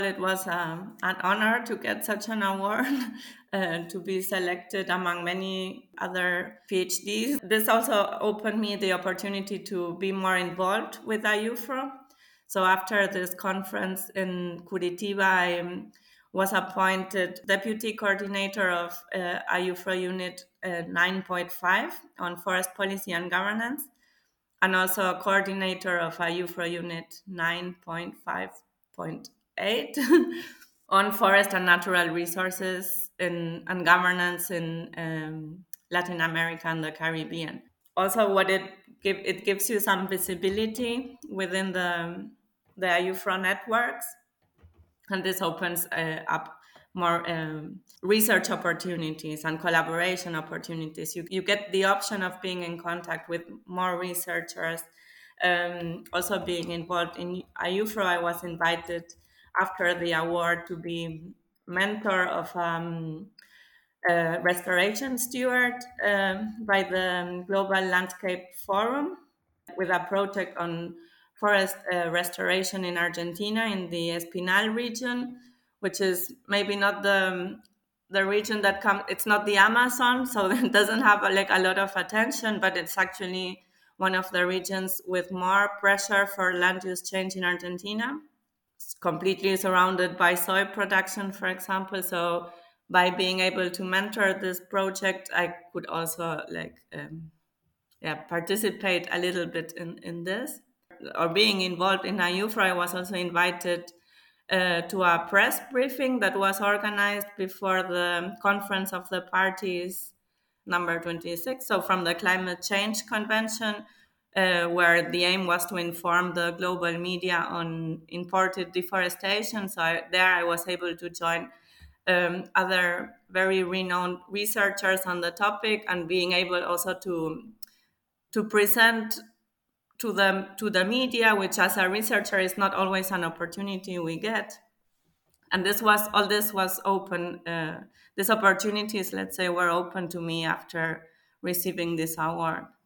It was an honor to get such an award, to be selected among many other PhDs. This also opened me the opportunity to be more involved with IUFRO. So after this conference in Curitiba, I was appointed deputy coordinator of IUFRO Unit 9.5 on forest policy and governance, and also a coordinator of IUFRO Unit 9.5.8 on forest and natural resources and governance in Latin America and the Caribbean. Also, it gives you some visibility within the IUFRO networks, and this opens up more research opportunities and collaboration opportunities. You get the option of being in contact with more researchers. Also being involved in IUFRO, I was invited after the award to be mentor of restoration steward by the Global Landscape Forum with a project on forest restoration in Argentina in the Espinal region, which is maybe not the region that comes. It's not the Amazon, so it doesn't have like a lot of attention, but it's actually one of the regions with more pressure for land use change in Argentina. It's completely surrounded by soy production, for example. So by being able to mentor this project, I could also participate a little bit in this. Or being involved in IUFRA, I was also invited to a press briefing that was organized before the Conference of the Parties number 26, so from the Climate Change Convention, where the aim was to inform the global media on imported deforestation. So there I was able to join other very renowned researchers on the topic, and being able also to present to the media, which as a researcher is not always an opportunity we get. And this was open. These opportunities, let's say, were open to me after receiving this award.